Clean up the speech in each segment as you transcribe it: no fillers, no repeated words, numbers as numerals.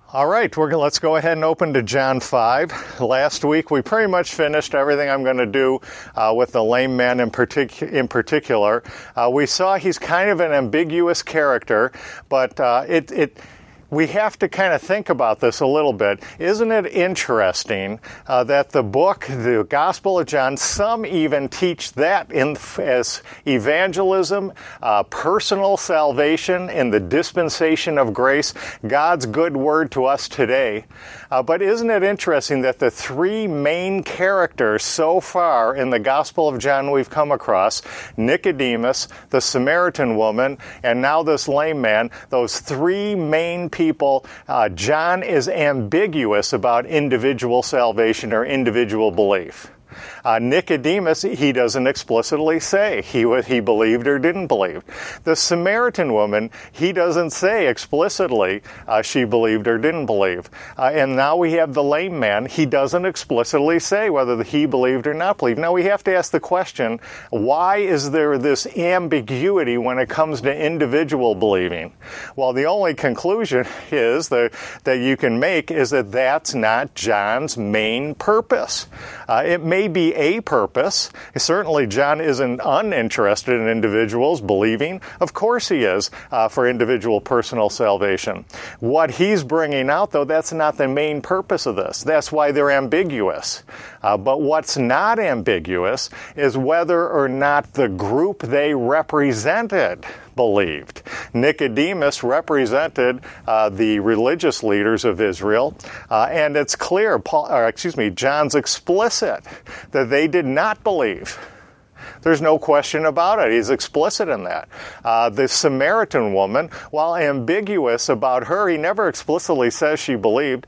All right, let's go ahead and open to John 5. Last week we pretty much finished everything I'm going to do with the lame man in particular. We saw he's kind of an ambiguous character, but we have to kind of think about this a little bit. Isn't it interesting that the book, the Gospel of John, some even teach that as evangelism, personal salvation in the dispensation of grace, God's good word to us today. But isn't it interesting that the three main characters so far in the Gospel of John we've come across, Nicodemus, the Samaritan woman, and now this lame man, those three main people, John is ambiguous about individual salvation or individual belief. Nicodemus, he doesn't explicitly say he believed or didn't believe. The Samaritan woman, he doesn't say explicitly she believed or didn't believe. And now we have the lame man. He doesn't explicitly say whether he believed or not believed. Now we have to ask the question, why is there this ambiguity when it comes to individual believing? Well, the only conclusion is that you can make is that that's not John's main purpose. It may be a purpose. Certainly John isn't uninterested in individuals believing. Of course he is for individual personal salvation. What he's bringing out, though, that's not the main purpose of this. That's why they're ambiguous. But what's not ambiguous is whether or not the group they represented believed. Nicodemus represented the religious leaders of Israel, and it's clear, John's explicit that they did not believe. There's no question about it. He's explicit in that. The Samaritan woman, while ambiguous about her, he never explicitly says she believed.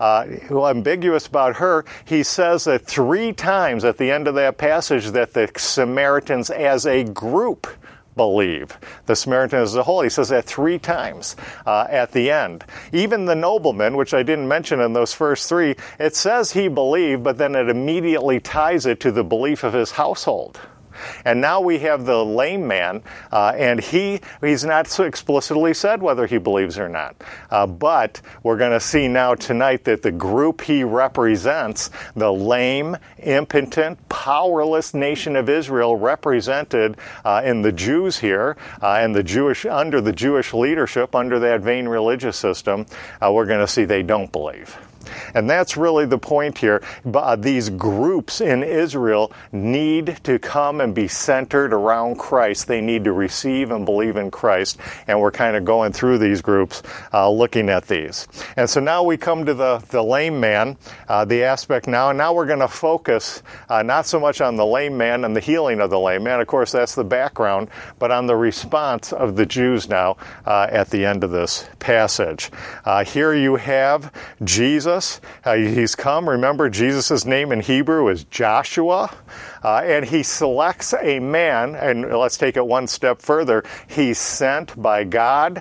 Ambiguous about her, he says that 3 times at the end of that passage that the Samaritans as a group believe. The Samaritan as a whole, he says that 3 times at the end. Even the nobleman, which I didn't mention in those first 3, it says he believed, but then it immediately ties it to the belief of his household. And now we have the lame man, and he's not so explicitly said whether he believes or not. But we're going to see now tonight that the group he represents, the lame, impotent, powerless nation of Israel, represented in the Jews here, and under the Jewish leadership, under that vain religious system, we're going to see they don't believe. And that's really the point here. These groups in Israel need to come and be centered around Christ. They need to receive and believe in Christ. And we're kind of going through these groups, looking at these. And so now we come to the lame man, the aspect now. And now we're going to focus not so much on the lame man and the healing of the lame man. Of course, that's the background. But on the response of the Jews now at the end of this passage. Here you have Jesus. He's come. Remember, Jesus' name in Hebrew is Joshua. And he selects a man, and let's take it one step further. He's sent by God,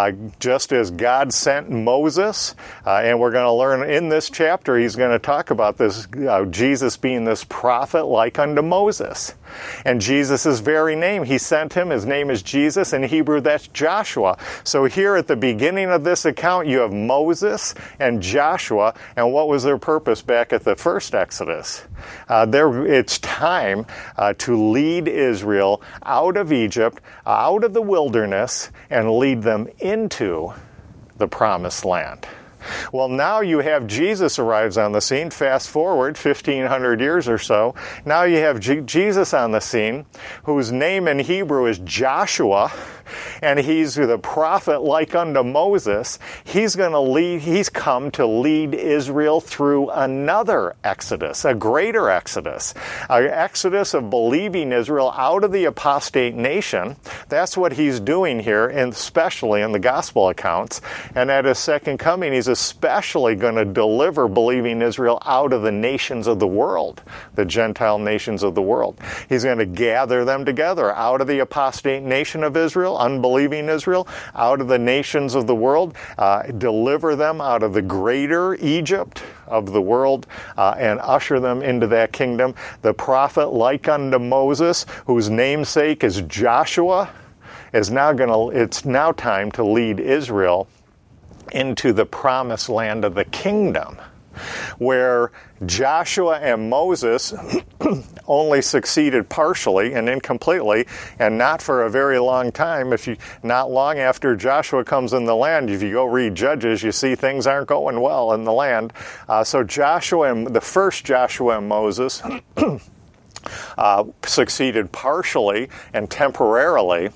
just as God sent Moses. And we're going to learn in this chapter, he's going to talk about this, Jesus being this prophet like unto Moses. And Jesus' very name, he sent him, his name is Jesus. In Hebrew, that's Joshua. So here at the beginning of this account, you have Moses and Joshua. And what was their purpose back at the first Exodus? It's time to lead Israel out of Egypt, out of the wilderness, and lead them into the promised land. Well, now you have Jesus arrives on the scene. Fast forward 1,500 years or so. Now you have Jesus on the scene, whose name in Hebrew is Joshua, and he's the prophet like unto Moses. He's come to lead Israel through another exodus, a greater exodus, an exodus of believing Israel out of the apostate nation. That's what he's doing here, and especially in the gospel accounts. And at his second coming, he's especially going to deliver believing Israel out of the nations of the world, the Gentile nations of the world. He's going to gather them together out of the apostate nation of Israel, unbelieving Israel, out of the nations of the world, deliver them out of the greater Egypt of the world, and usher them into that kingdom. The prophet like unto Moses, whose namesake is Joshua, it's now time to lead Israel into the promised land of the kingdom, where Joshua and Moses only succeeded partially and incompletely, and not for a very long time. Not long after Joshua comes in the land, if you go read Judges, you see things aren't going well in the land. So the first Joshua and Moses succeeded partially and temporarily.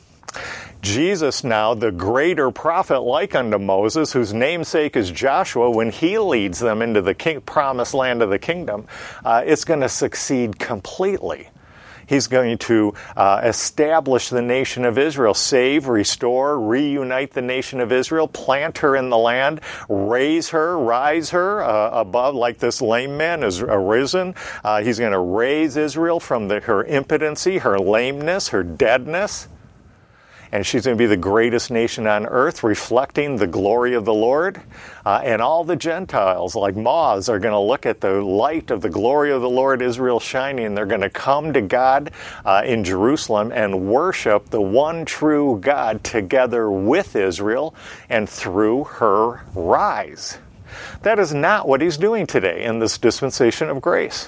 Jesus now, the greater prophet like unto Moses, whose namesake is Joshua, when he leads them into the promised land of the kingdom, it's going to succeed completely. He's going to establish the nation of Israel, save, restore, reunite the nation of Israel, plant her in the land, rise her above, like this lame man is arisen. He's going to raise Israel from her impotency, her lameness, her deadness. And she's going to be the greatest nation on earth, reflecting the glory of the Lord. And all the Gentiles, like moths, are going to look at the light of the glory of the Lord, Israel shining. And they're going to come to God in Jerusalem and worship the one true God together with Israel and through her rise. That is not what he's doing today in this dispensation of grace.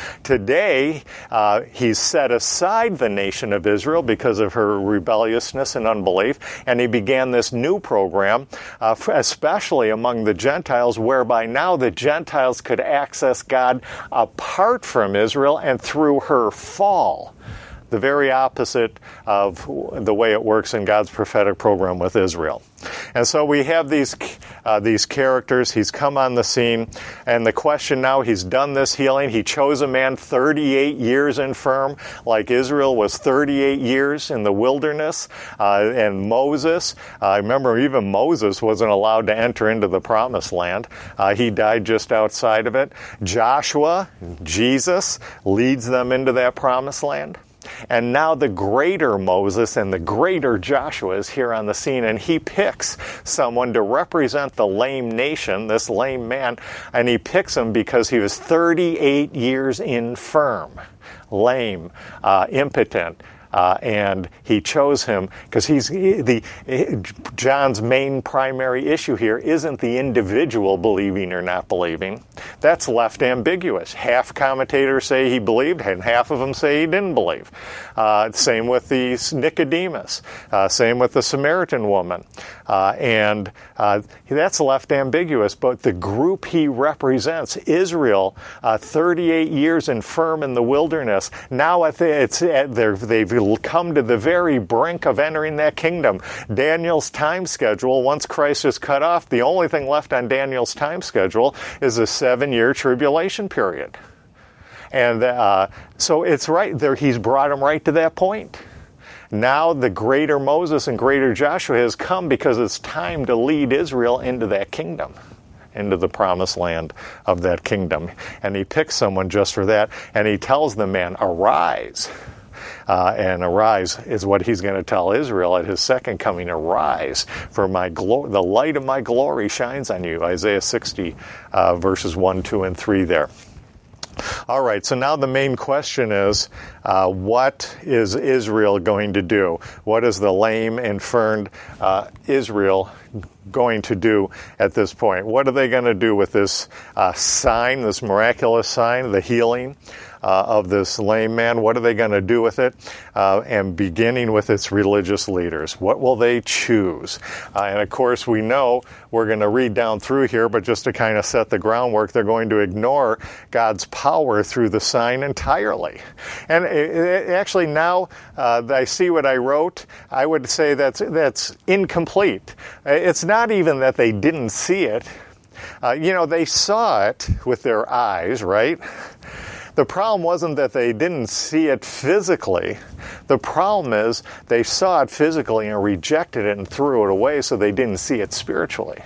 Today, he's set aside the nation of Israel because of her rebelliousness and unbelief, and he began this new program, especially among the Gentiles, whereby now the Gentiles could access God apart from Israel and through her fall. The very opposite of the way it works in God's prophetic program with Israel. And so we have these characters. He's come on the scene, and the question now, he's done this healing. He chose a man 38 years infirm, like Israel was 38 years in the wilderness. And Moses, I remember even Moses wasn't allowed to enter into the promised land. He died just outside of it. Joshua, Jesus, leads them into that promised land. And now the greater Moses and the greater Joshua is here on the scene, and he picks someone to represent the lame nation, this lame man, and he picks him because he was 38 years infirm, lame, impotent. And he chose him because John's main primary issue here isn't the individual believing or not believing. That's left ambiguous. Half commentators say he believed, and half of them say he didn't believe. Same with the Nicodemus. Same with the Samaritan woman. And that's left ambiguous. But the group he represents, Israel, 38 years infirm in the wilderness, now they've come to the very brink of entering that kingdom. Daniel's time schedule, once Christ is cut off, the only thing left on Daniel's time schedule is a 7-year tribulation period. And so it's right there. He's brought them right to that point. Now the greater Moses and greater Joshua has come because it's time to lead Israel into that kingdom, into the promised land of that kingdom. And he picks someone just for that, and he tells the man, arise. And arise is what he's going to tell Israel at his second coming. Arise, for the light of my glory shines on you. Isaiah 60, verses 1, 2, and 3 there. All right, so now the main question is, what is Israel going to do? What is the lame, infirmed Israel going to do at this point? What are they going to do with this sign, this miraculous sign, the healing of this lame man? What are they going to do with it? And beginning with its religious leaders. What will they choose? And of course, we know we're going to read down through here, but just to kind of set the groundwork, they're going to ignore God's power through the sign entirely. And actually now that I see what I wrote, I would say that's incomplete. It's not even that they didn't see it. They saw it with their eyes, right? The problem wasn't that they didn't see it physically. The problem is they saw it physically and rejected it and threw it away, so they didn't see it spiritually.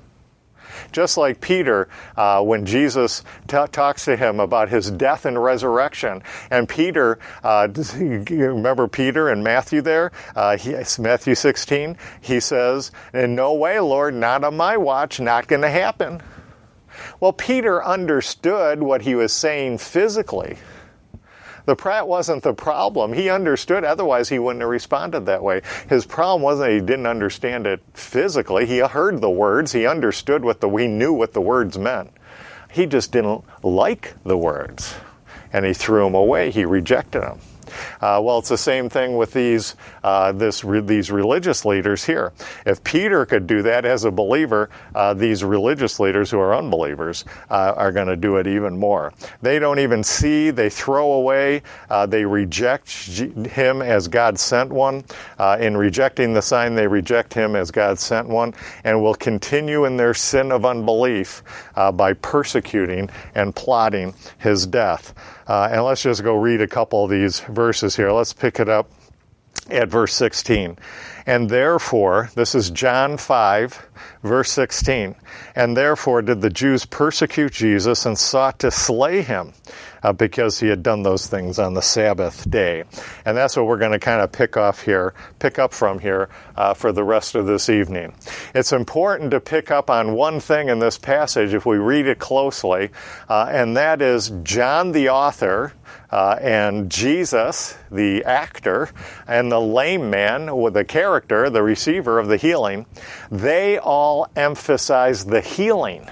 Just like Peter, when Jesus talks to him about his death and resurrection. And Peter, you remember Peter in Matthew there? Matthew 16, he says, in no way, Lord, not on my watch, not going to happen. Well, Peter understood what he was saying physically. The Pratt wasn't the problem. He understood, otherwise he wouldn't have responded that way. His problem wasn't he didn't understand it physically. He heard the words. He understood he knew what the words meant. He just didn't like the words. And he threw them away. He rejected them. Well, it's the same thing with these religious leaders here. If Peter could do that as a believer, these religious leaders who are unbelievers are going to do it even more. They don't even see, they throw away, they reject him as God sent one. In rejecting the sign, they reject him as God sent one, and will continue in their sin of unbelief by persecuting and plotting his death. And let's just go read a couple of these verses here. Let's pick it up at verse 16. And therefore, this is John 5, verse 16. And therefore did the Jews persecute Jesus and sought to slay him because he had done those things on the Sabbath day. And that's what we're going to kind of pick up from here for the rest of this evening. It's important to pick up on one thing in this passage if we read it closely, and that is John the author and Jesus, the actor, and the lame man with the character, the receiver of the healing, they all emphasize the healing.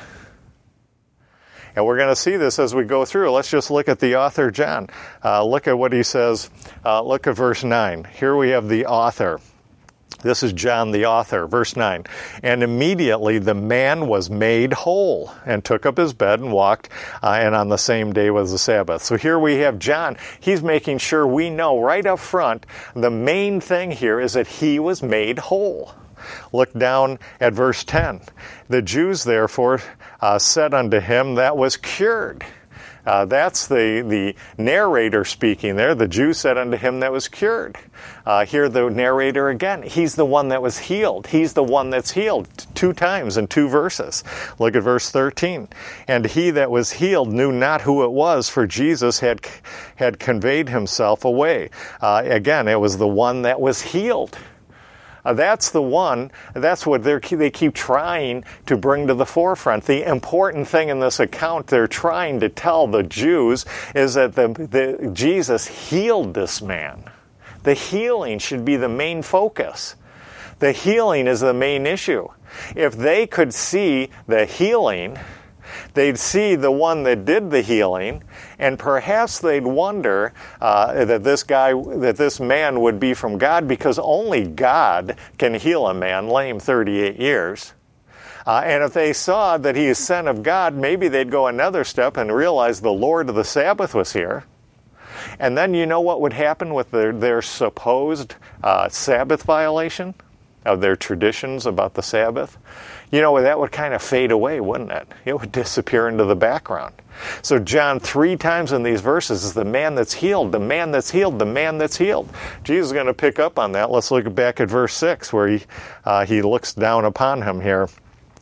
And we're going to see this as we go through. Let's just look at the author, John. Look at what he says. Look at verse 9. Here we have the author. This is John the author, verse 9. And immediately the man was made whole and took up his bed and walked, and on the same day was the Sabbath. So here we have John. He's making sure we know right up front the main thing here is that he was made whole. Look down at verse 10. The Jews therefore said unto him that was cured. That's the narrator speaking there. The Jews said unto him that was cured. Here the narrator again. He's the one that was healed. He's the one that's healed 2 times in 2 verses. Look at verse 13. And he that was healed knew not who it was, for Jesus had conveyed himself away. Again, it was the one that was healed. That's the one, that's what they keep trying to bring to the forefront. The important thing in this account they're trying to tell the Jews is that Jesus healed this man. The healing should be the main focus. The healing is the main issue. If they could see the healing, they'd see the one that did the healing, and perhaps they'd wonder that this man would be from God, because only God can heal a man lame 38 years. And if they saw that he is Son of God, maybe they'd go another step and realize the Lord of the Sabbath was here. And then you know what would happen with their supposed Sabbath violation of their traditions about the Sabbath? You know, that would kind of fade away, wouldn't it? It would disappear into the background. So John 3 times in these verses is the man that's healed, the man that's healed, the man that's healed. Jesus is going to pick up on that. Let's look back at verse 6 where he looks down upon him here.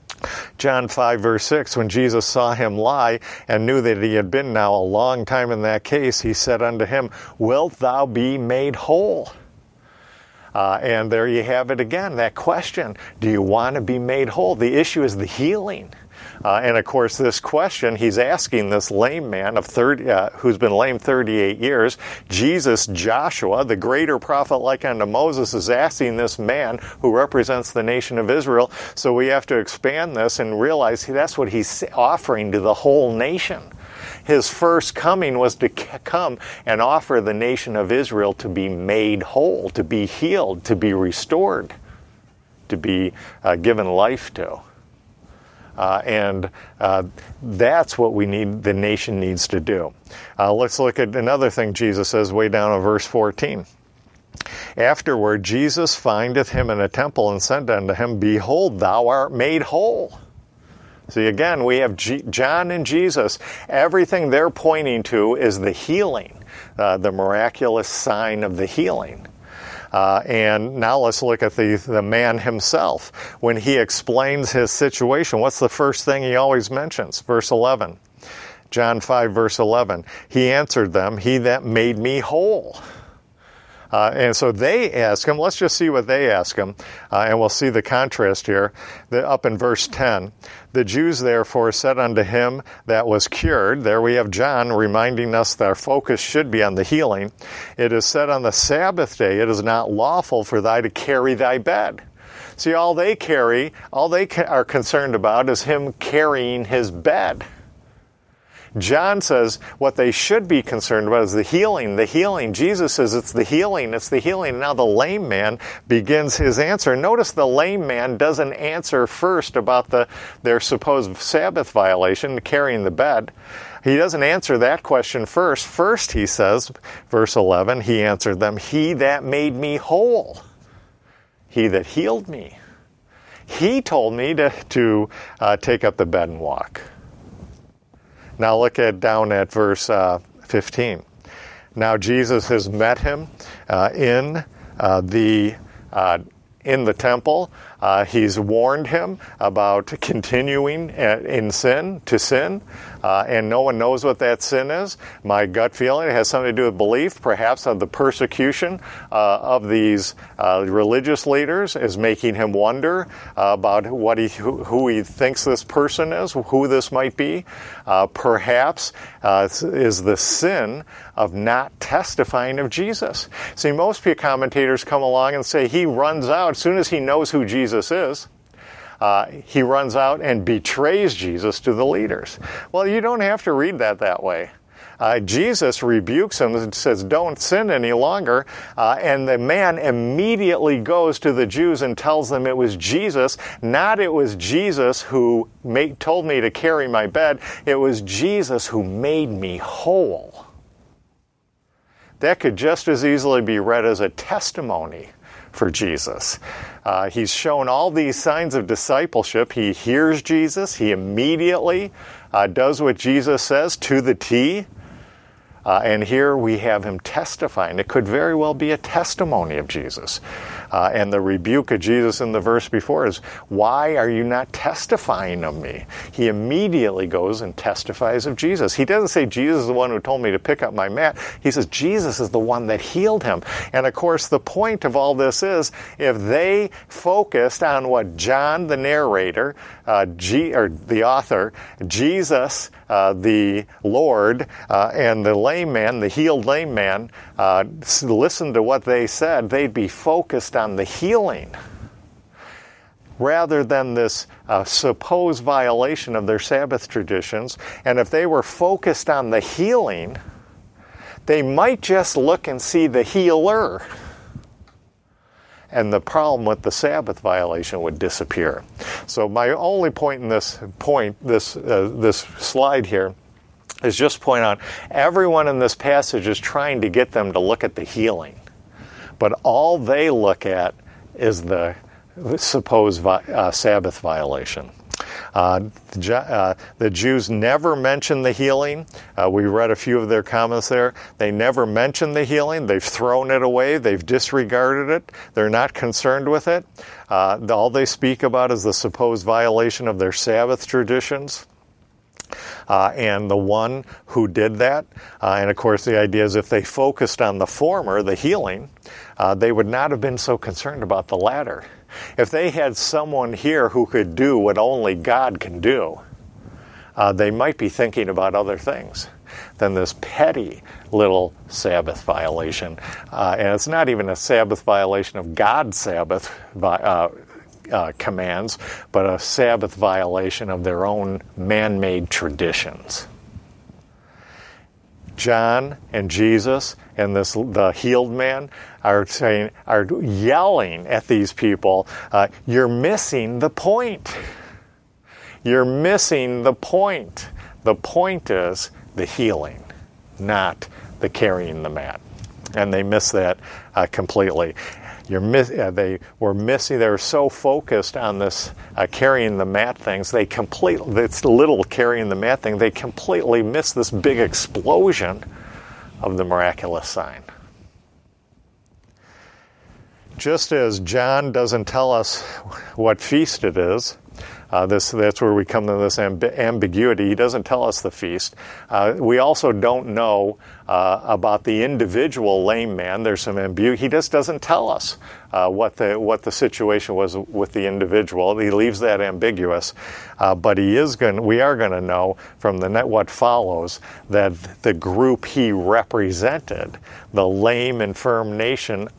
John 5 verse 6, when Jesus saw him lie and knew that he had been now a long time in that case, he said unto him, Wilt thou be made whole? And there you have it again, that question. Do you want to be made whole? The issue is the healing. And of course, this question, he's asking this lame man who's been lame 38 years. Jesus, Joshua, the greater prophet like unto Moses, is asking this man who represents the nation of Israel. So we have to expand this and realize that's what he's offering to the whole nation. His first coming was to come and offer the nation of Israel to be made whole, to be healed, to be restored, to be given life to. And that's what the nation needs to do. Let's look at another thing Jesus says way down in verse 14. Afterward, Jesus findeth him in a temple and said unto him, Behold, thou art made whole. See, again, we have John and Jesus. Everything they're pointing to is the healing, the miraculous sign of the healing. And now let's look at the man himself. When he explains his situation, what's the first thing he always mentions? Verse 11. John 5, verse 11. He answered them, He that made me whole. And so they ask him, let's just see what they ask him, and we'll see the contrast here. Up in verse 10, the Jews therefore said unto him that was cured, there we have John reminding us that our focus should be on the healing. It is said on the Sabbath day, it is not lawful for thou to carry thy bed. See, all they are concerned about is him carrying his bed. John says what they should be concerned about is the healing. Jesus says it's the healing. Now the lame man begins his answer. Notice the lame man doesn't answer first about their supposed Sabbath violation, carrying the bed. He doesn't answer that question first. First, he says, verse 11, he answered them, he that made me whole, he that healed me. He told me to take up the bed and walk. Now look down at verse 15. Now Jesus has met him in the temple. He's warned him about continuing to sin, and no one knows what that sin is. My gut feeling, it has something to do with belief, perhaps of the persecution of these religious leaders is making him wonder about who he thinks this person is, who this might be. Perhaps is the sin of not testifying of Jesus. See, most commentators come along and say he runs out as soon as he knows who Jesus is. He runs out and betrays Jesus to the leaders. Well, you don't have to read that way. Jesus rebukes him and says, don't sin any longer. And the man immediately goes to the Jews and tells them it was Jesus, not it was Jesus who told me to carry my bed. It was Jesus who made me whole. That could just as easily be read as a testimony for Jesus. He's shown all these signs of discipleship. He hears Jesus. He immediately does what Jesus says to the T. And here we have him testifying. It could very well be a testimony of Jesus. And the rebuke of Jesus in the verse before is, why are you not testifying of me? He immediately goes and testifies of Jesus. He doesn't say Jesus is the one who told me to pick up my mat. He says Jesus is the one that healed him. And of course the point of all this is, if they focused on what John, the narrator, or the author, Jesus, the Lord, and the lame man, the healed lame man, listened to what they said, they'd be focused on the healing rather than this supposed violation of their Sabbath traditions. And if they were focused on the healing, they might just look and see the healer, and the problem with the Sabbath violation would disappear. So my only point in this slide here is just point out everyone in this passage is trying to get them to look at the healing, but all they look at is the supposed Sabbath violation. The Jews never mention the healing. We read a few of their comments there. They never mention the healing. They've thrown it away. They've disregarded it. They're not concerned with it. All they speak about is the supposed violation of their Sabbath traditions. And the one who did that. And of course the idea is if they focused on the former, the healing, they would not have been so concerned about the latter. If they had someone here who could do what only God can do, they might be thinking about other things than this petty little Sabbath violation. And it's not even a Sabbath violation of God's Sabbath commands, but a Sabbath violation of their own man-made traditions. John and Jesus and the healed man are yelling at these people, you're missing the point. You're missing the point. The point is the healing, not the carrying the mat. And they miss that completely. They were so focused on this carrying the mat things, this little carrying the mat thing, they completely missed this big explosion of the miraculous sign. Just as John doesn't tell us what feast it is, That's where we come to this ambiguity. He doesn't tell us the feast. We also don't know about the individual lame man. There's some ambiguity. He just doesn't tell us what the situation was with the individual. He leaves that ambiguous. But we are going to know from what follows that the group he represented, the lame, infirm nation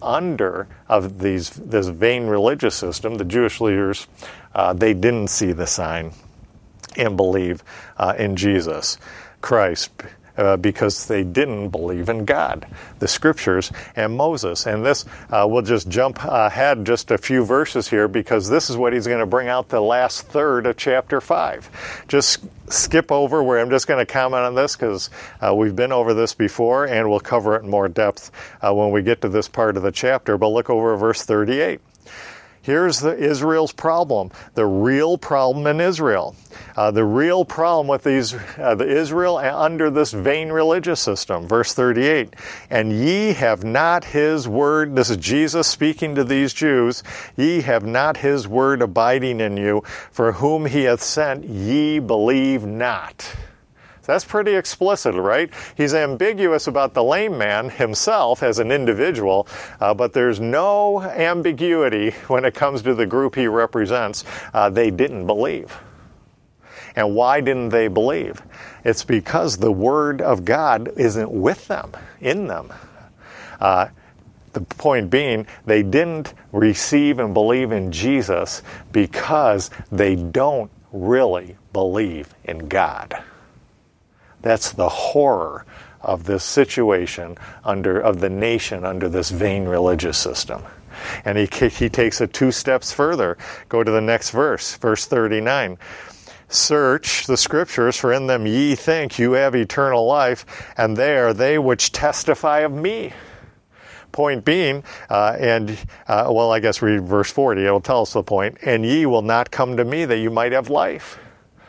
of this vain religious system, the Jewish leaders, they didn't see the sign and believe in Jesus Christ because they didn't believe in God, the Scriptures, and Moses. And this, we'll just jump ahead just a few verses here because this is what he's going to bring out the last third of chapter 5. Just skip over where I'm just going to comment on this because we've been over this before and we'll cover it in more depth when we get to this part of the chapter. But look over verse 38. Here's Israel's problem, the real problem in Israel. The real problem with the Israel under this vain religious system. Verse 38, and ye have not his word, this is Jesus speaking to these Jews, ye have not his word abiding in you, for whom he hath sent ye believe not. That's pretty explicit, right? He's ambiguous about the lame man himself as an individual, but there's no ambiguity when it comes to the group he represents. They didn't believe. And why didn't they believe? It's because the Word of God isn't with them, in them. The point being, they didn't receive and believe in Jesus because they don't really believe in God. That's the horror of this situation of the nation under this vain religious system. And he takes it 2 steps further. Go to the next verse, verse 39. Search the Scriptures, for in them ye think you have eternal life, and they are they which testify of me. Point being, I guess read verse 40, it'll tell us the point, and ye will not come to me that you might have life.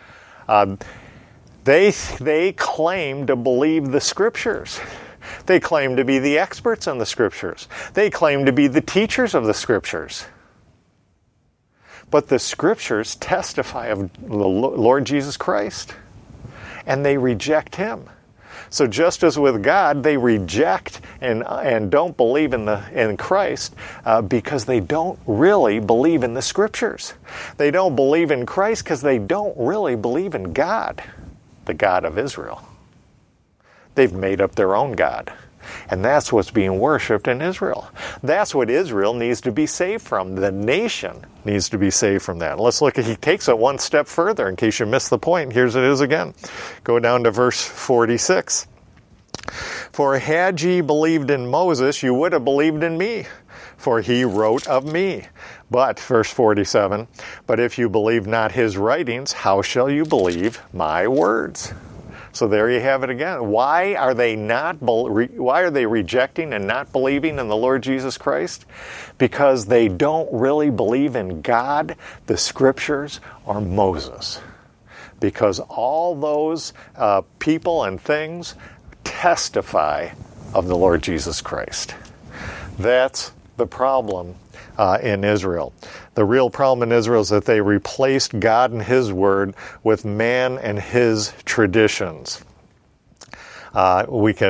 They claim to believe the Scriptures. They claim to be the experts on the Scriptures. They claim to be the teachers of the Scriptures. But the Scriptures testify of the Lord Jesus Christ, and they reject Him. So just as with God, they reject and don't believe in Christ because they don't really believe in the Scriptures. They don't believe in Christ because they don't really believe in God, the God of Israel. They've made up their own God. And that's what's being worshipped in Israel. That's what Israel needs to be saved from. The nation needs to be saved from that. Let's look he takes it 1 step further in case you missed the point. Here's it is again. Go down to verse 46. For had ye believed in Moses, you would have believed in me, for he wrote of me. But, verse 47, but if you believe not his writings, how shall you believe my words? So there you have it again. Why are they rejecting and not believing in the Lord Jesus Christ? Because they don't really believe in God, the Scriptures, or Moses. Because all those people and things testify of the Lord Jesus Christ. That's the problem in Israel. The real problem in Israel is that they replaced God and His Word with man and his traditions. Let's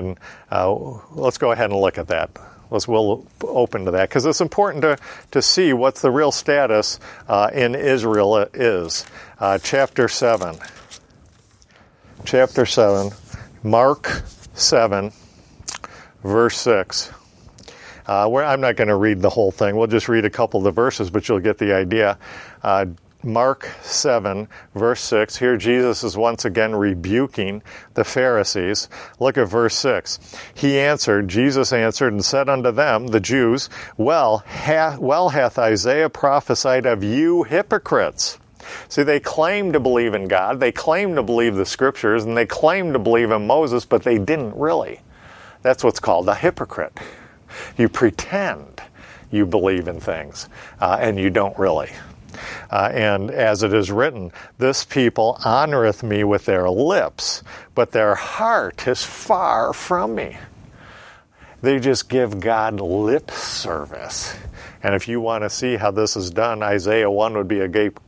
go ahead and look at that. We'll open to that because it's important to see what the real status in Israel is. Chapter 7, Mark 7, verse 6. I'm not going to read the whole thing. We'll just read a couple of the verses, but you'll get the idea. Mark 7, verse 6. Here Jesus is once again rebuking the Pharisees. Look at verse 6. Jesus answered and said unto them, the Jews, Well hath Isaiah prophesied of you hypocrites. See, they claim to believe in God, they claim to believe the Scriptures, and they claim to believe in Moses, but they didn't really. That's what's called a hypocrite. You pretend you believe in things, and you don't really. And as it is written, this people honoreth me with their lips, but their heart is far from me. They just give God lip service. And if you want to see how this is done, Isaiah 1 would be a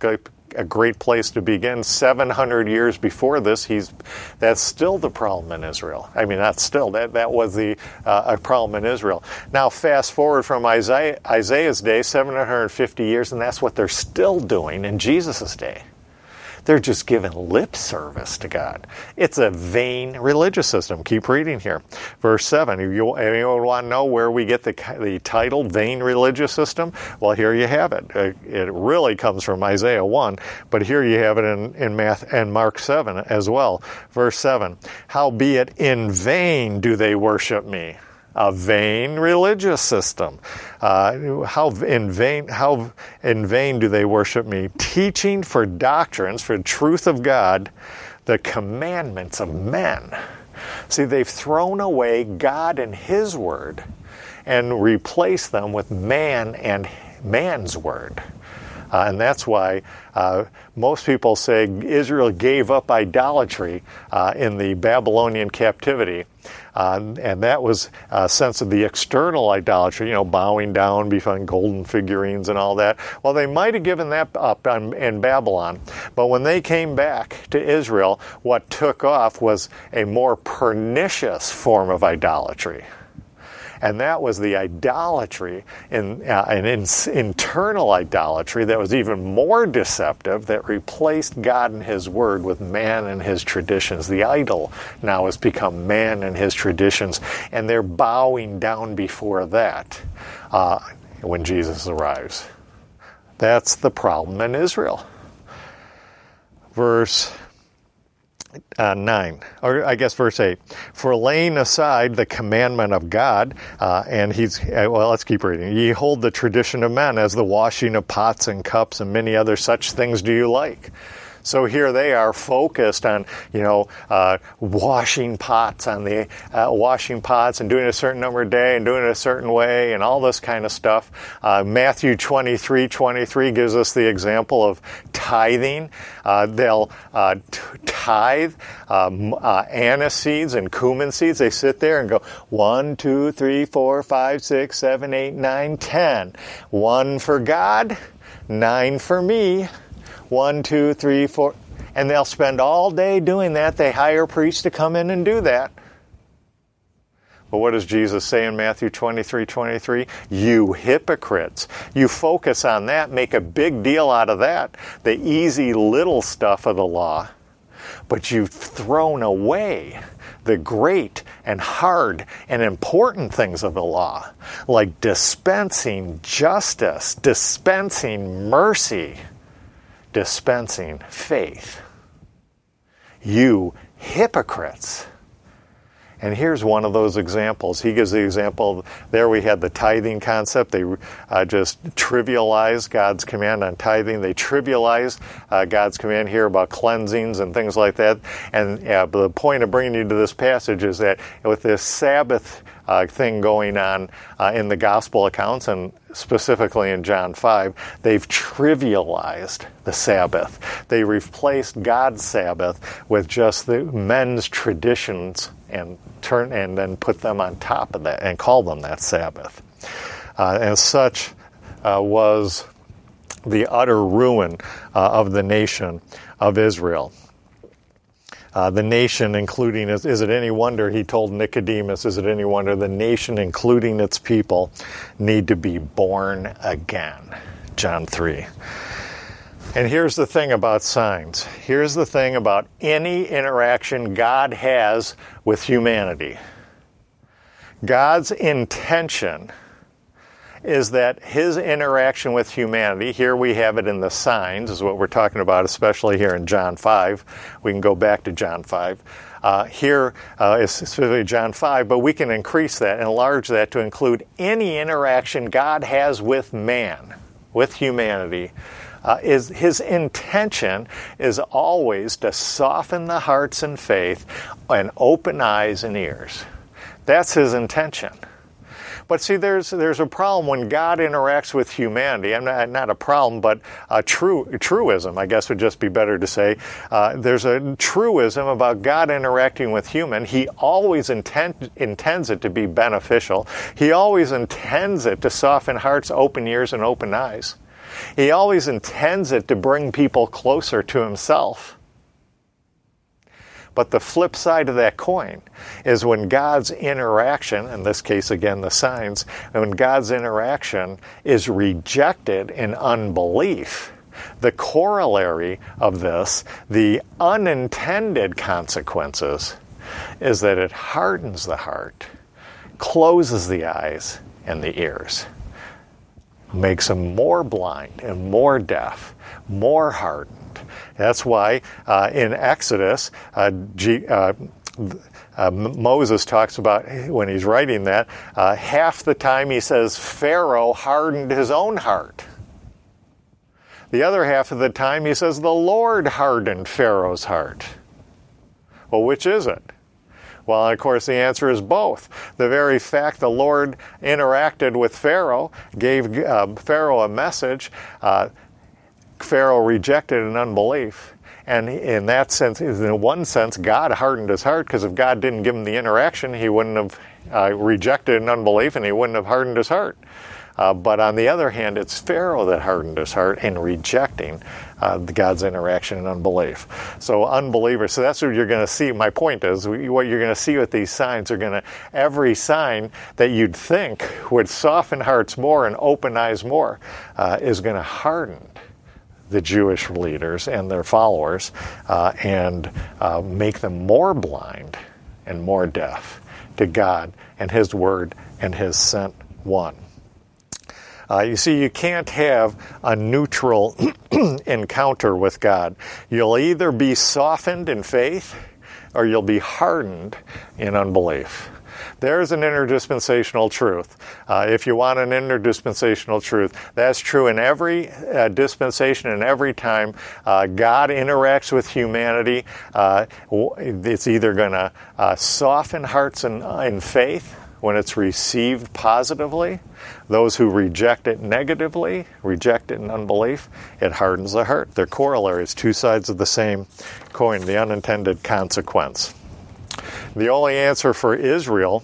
a great place to begin. 700 years before this, that's still the problem in Israel. I mean, not still. That was a problem in Israel. Now, fast forward from Isaiah's day, 750 years, and that's what they're still doing in Jesus' day. They're just giving lip service to God. It's a vain religious system. Keep reading here. Verse 7. Anyone want to know where we get the title, vain religious system? Well, here you have it. It really comes from Isaiah 1, but here you have it in Mark 7 as well. Verse 7. Howbeit in vain do they worship me. A vain religious system. How in vain do they worship me, teaching for doctrines, for truth of God, the commandments of men. See, they've thrown away God and His word and replaced them with man and man's word. And that's why most people say Israel gave up idolatry in the Babylonian captivity. And that was a sense of the external idolatry, bowing down before golden figurines and all that. Well, they might have given that up in Babylon. But when they came back to Israel, what took off was a more pernicious form of idolatry. And that was the idolatry, an internal idolatry that was even more deceptive, that replaced God and His word with man and his traditions. The idol now has become man and his traditions, and they're bowing down before that when Jesus arrives. That's the problem in Israel. Verse 9, or I guess verse 8, for laying aside the commandment of God, and let's keep reading. Ye hold the tradition of men as the washing of pots and cups and many other such things do you like. So here they are focused on, washing pots and doing a certain number a day and doing it a certain way and all this kind of stuff. Matthew 23:23 gives us the example of tithing. They'll tithe anise seeds and cumin seeds. They sit there and go 1, 2, 3, 4, 5, 6, 7, 8, 9, 10. 1 for God, 9 for me. 1, 2, 3, 4, and they'll spend all day doing that. They hire priests to come in and do that. But what does Jesus say in Matthew 23:23? You hypocrites. You focus on that, make a big deal out of that, the easy little stuff of the law. But you've thrown away the great and hard and important things of the law, like dispensing justice, dispensing mercy, dispensing faith. You hypocrites. And here's one of those examples. He gives the example, there we had the tithing concept. They just trivialized God's command on tithing. They trivialized God's command here about cleansings and things like that. And the point of bringing you to this passage is that with this Sabbath thing going on in the gospel accounts, and specifically in John 5, they've trivialized the Sabbath. They replaced God's Sabbath with just the men's traditions and then put them on top of that and call them that Sabbath. And such was the utter ruin of the nation of Israel. The nation, including, is it any wonder, he told Nicodemus, is it any wonder the nation, including its people, need to be born again? John 3. And here's the thing about signs. Here's the thing about any interaction God has with humanity. God's intention is that His interaction with humanity, here we have it in the signs, is what we're talking about, especially here in John 5. We can go back to John 5. Here is specifically John 5, but we can increase that, enlarge that to include any interaction God has with man, with humanity. His intention is always to soften the hearts and faith and open eyes and ears. That's His intention. But see, there's a problem when God interacts with humanity. Not a problem, but a truism, I guess would just be better to say. There's a truism about God interacting with human. He always intends it to be beneficial. He always intends it to soften hearts, open ears, and open eyes. He always intends it to bring people closer to himself. But the flip side of that coin is when God's interaction, in this case again the signs, when God's interaction is rejected in unbelief, the corollary of this, the unintended consequences, is that it hardens the heart, closes the eyes and the ears, makes them more blind and more deaf, more hardened. That's why in Exodus, Moses talks about, when he's writing that, half the time he says Pharaoh hardened his own heart. The other half of the time he says the Lord hardened Pharaoh's heart. Well, which is it? Well, of course, the answer is both. The very fact the Lord interacted with Pharaoh, gave Pharaoh a message, Pharaoh rejected in unbelief. And in that sense, in one sense, God hardened his heart, because if God didn't give him the interaction, he wouldn't have rejected in unbelief, and he wouldn't have hardened his heart. But on the other hand, it's Pharaoh that hardened his heart in rejecting God's interaction in unbelief. So unbelievers, so that's what you're going to see. My point is, what you're going to see with these signs are every sign that you'd think would soften hearts more and open eyes more is going to harden the Jewish leaders and their followers and make them more blind and more deaf to God and His Word and His sent one. You see, you can't have a neutral encounter with God. You'll either be softened in faith or you'll be hardened in unbelief. There's an interdispensational truth. If you want an interdispensational truth, that's true in every dispensation and every time God interacts with humanity. It's either going to soften hearts in faith when it's received positively. Those who reject it negatively, reject it in unbelief, it hardens the heart. They're corollaries, two sides of the same coin, the unintended consequence. The only answer for Israel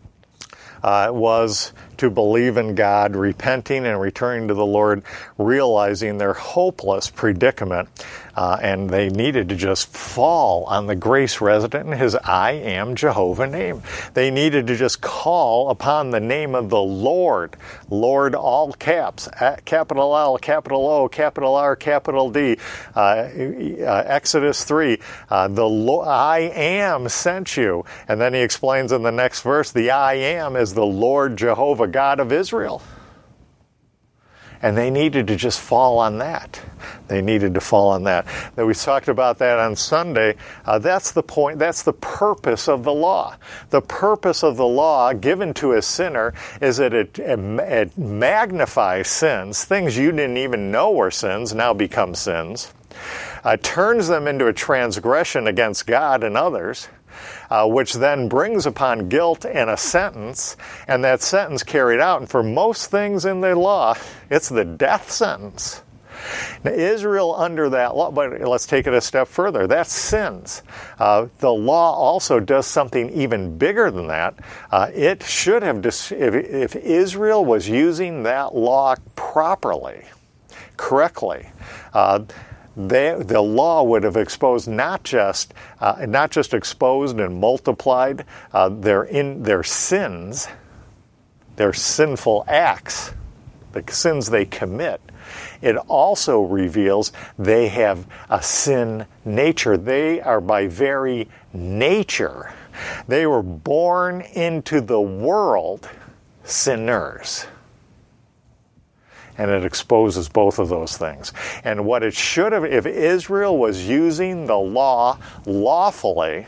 was to believe in God, repenting and returning to the Lord, realizing their hopeless predicament, and they needed to just fall on the grace resident in His I am Jehovah name. They needed to just call upon the name of the Lord, Lord all caps, capital L, capital O, capital R, capital D, Exodus 3, I am sent you. And then he explains in the next verse, the I am is the Lord Jehovah, God of Israel. And they needed to just fall on that. They needed to fall on that. Now, we talked about that on Sunday. That's the point. That's the purpose of the law. The purpose of the law given to a sinner is that it magnifies sins. Things you didn't even know were sins now become sins. Turns them into a transgression against God and others. Which then brings upon guilt and a sentence, and that sentence carried out. And for most things in the law, it's the death sentence. Now, Israel under that law, but let's take it a step further. That's sins. The law also does something even bigger than that. It should have, if Israel was using that law properly, correctly, the law would have exposed not just exposed and multiplied their sins, their sinful acts, the sins they commit. It also reveals they have a sin nature. They are by very nature. They were born into the world sinners. And it exposes both of those things. And what it should have, if Israel was using the law lawfully,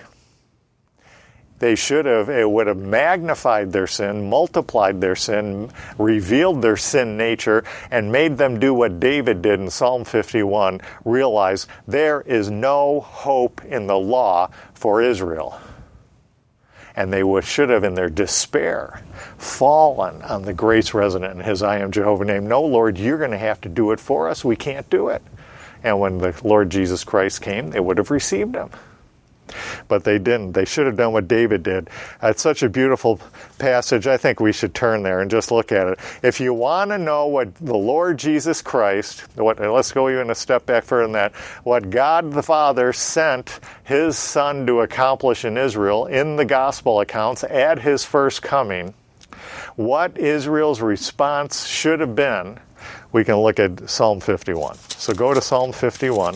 it would have magnified their sin, multiplied their sin, revealed their sin nature, and made them do what David did in Psalm 51, realize there is no hope in the law for Israel. And they should have, in their despair, fallen on the grace resident in His I am Jehovah name. No, Lord, you're going to have to do it for us. We can't do it. And when the Lord Jesus Christ came, they would have received Him. but they didn't. They should have done what David did. It's such a beautiful passage. I think we should turn there and just look at it. If you want to know what the Lord Jesus Christ, let's go even a step back further than that, what God the Father sent his Son to accomplish in Israel in the gospel accounts at his first coming, what Israel's response should have been, we can look at Psalm 51. So go to Psalm 51.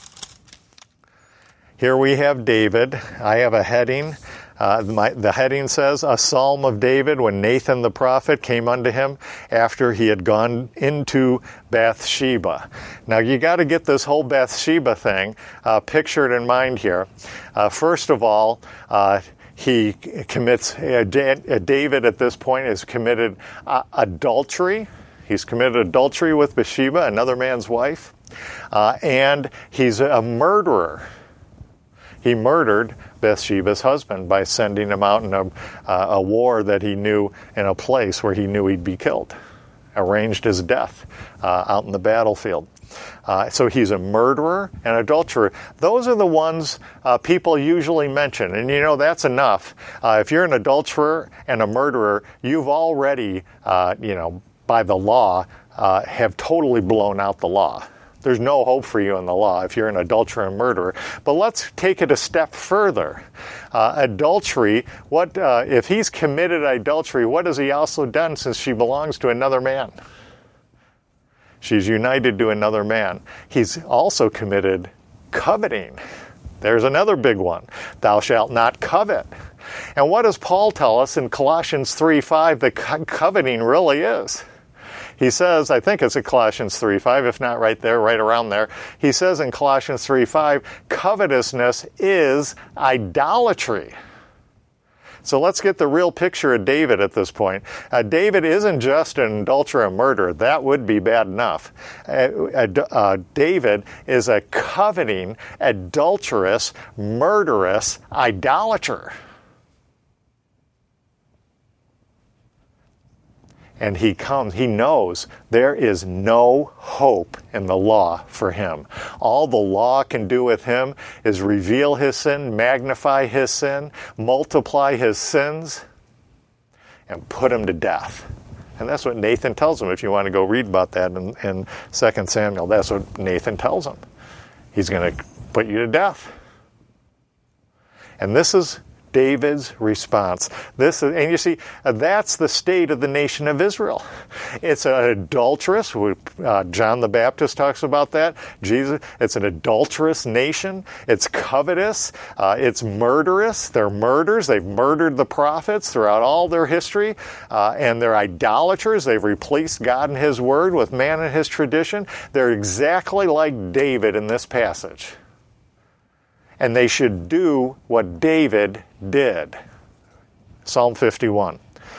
Here we have David. I have a heading. The heading says, A Psalm of David when Nathan the prophet came unto him after he had gone into Bathsheba. Now you got to get this whole Bathsheba thing pictured in mind here. First of all, he commits, David at this point has committed adultery. He's committed adultery with Bathsheba, another man's wife, and he's a murderer. He murdered Bathsheba's husband by sending him out in a war that he knew in a place where he knew he'd be killed. Arranged his death out in the battlefield. So he's a murderer and adulterer. Those are the ones people usually mention. And you know, that's enough. If you're an adulterer and a murderer, you've already, by the law, have totally blown out the law. There's no hope for you in the law if you're an adulterer and murderer. But let's take it a step further. Adultery, if he's committed adultery, what has he also done since she belongs to another man? She's united to another man. He's also committed coveting. There's another big one. Thou shalt not covet. And what does Paul tell us in Colossians 3:5 that coveting really is? He says, I think it's in Colossians 3:5, if not right there, right around there. He says in Colossians 3:5, covetousness is idolatry. So let's get the real picture of David at this point. David isn't just an adulterer and murderer. That would be bad enough. David is a coveting, adulterous, murderous idolater. And he knows there is no hope in the law for him. All the law can do with him is reveal his sin, magnify his sin, multiply his sins, and put him to death. And that's what Nathan tells him. If you want to go read about that in 2 Samuel, that's what Nathan tells him. He's going to put you to death. And this is David's response. And you see, that's the state of the nation of Israel. It's an adulterous. John the Baptist talks about that. It's an adulterous nation. It's covetous. It's murderous. They're murderers. They've murdered the prophets throughout all their history, and they're idolaters. They've replaced God and His Word with man and his tradition. They're exactly like David in this passage. And they should do what David did. Psalm 51.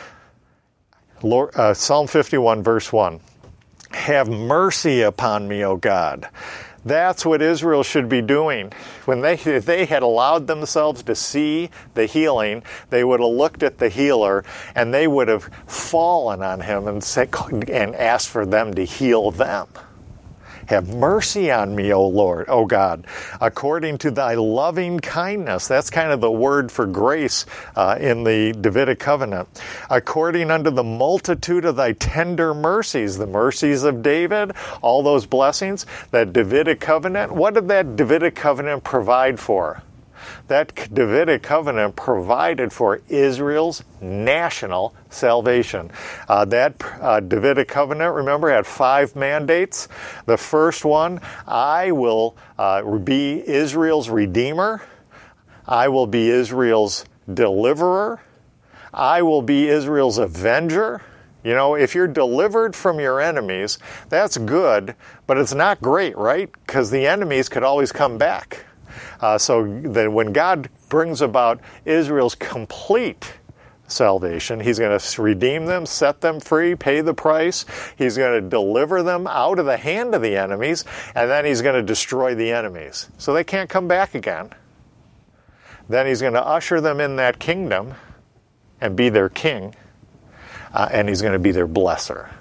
Psalm 51, verse 1. Have mercy upon me, O God. That's what Israel should be doing. If they had allowed themselves to see the healing, they would have looked at the healer and they would have fallen on him and asked for them to heal them. Have mercy on me, O Lord, O God, according to thy loving kindness. That's kind of the word for grace in the Davidic covenant. According unto the multitude of thy tender mercies, the mercies of David, all those blessings, that Davidic covenant. What did that Davidic covenant provide for? That Davidic covenant provided for Israel's national salvation. That Davidic covenant, remember, had 5 mandates. The first one, I will be Israel's redeemer. I will be Israel's deliverer. I will be Israel's avenger. You know, if you're delivered from your enemies, that's good, but it's not great, right? Because the enemies could always come back. So that when God brings about Israel's complete salvation, He's going to redeem them, set them free, pay the price. He's going to deliver them out of the hand of the enemies, and then He's going to destroy the enemies. So they can't come back again. Then He's going to usher them in that kingdom and be their king, and He's going to be their blesser.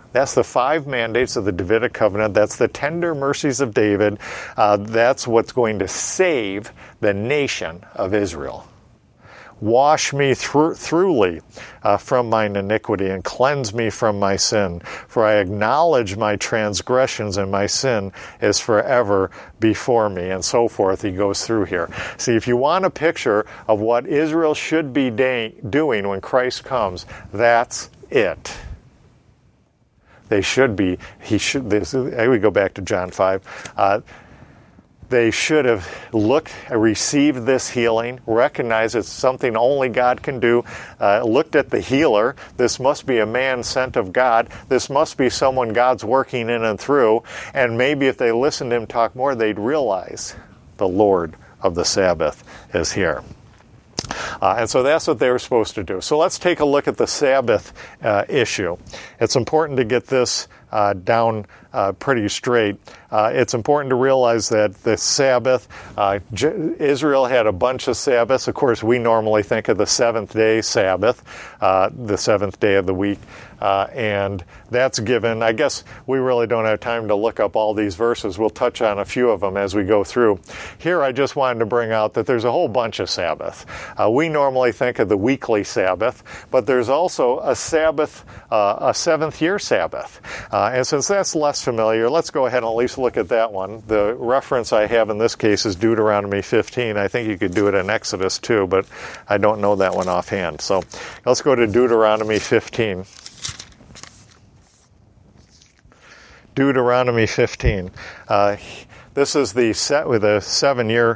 That's the 5 mandates of the Davidic covenant. That's the tender mercies of David. That's what's going to save the nation of Israel. Wash me thoroughly from mine iniquity and cleanse me from my sin. For I acknowledge my transgressions and my sin is forever before me, and so forth. He goes through here. See, if you want a picture of what Israel should be doing when Christ comes, that's it. They should be, we go back to John 5. They should have received this healing, recognized it's something only God can do, looked at the healer. This must be a man sent of God. This must be someone God's working in and through. And maybe if they listened to him talk more, they'd realize the Lord of the Sabbath is here. And so that's what they were supposed to do. So let's take a look at the Sabbath issue. It's important to get this down pretty straight. It's important to realize that the Sabbath, Israel had a bunch of Sabbaths. Of course, we normally think of the seventh-day Sabbath, the seventh day of the week. And that's given. I guess we really don't have time to look up all these verses. We'll touch on a few of them as we go through. Here I just wanted to bring out that there's a whole bunch of Sabbath. We normally think of the weekly Sabbath, but there's also a Sabbath, a seventh-year Sabbath. And since that's less familiar, let's go ahead and at least look at that one. The reference I have in this case is Deuteronomy 15. I think you could do it in Exodus too, but I don't know that one offhand. So let's go to Deuteronomy 15. Deuteronomy 15. This is the set with a 7-year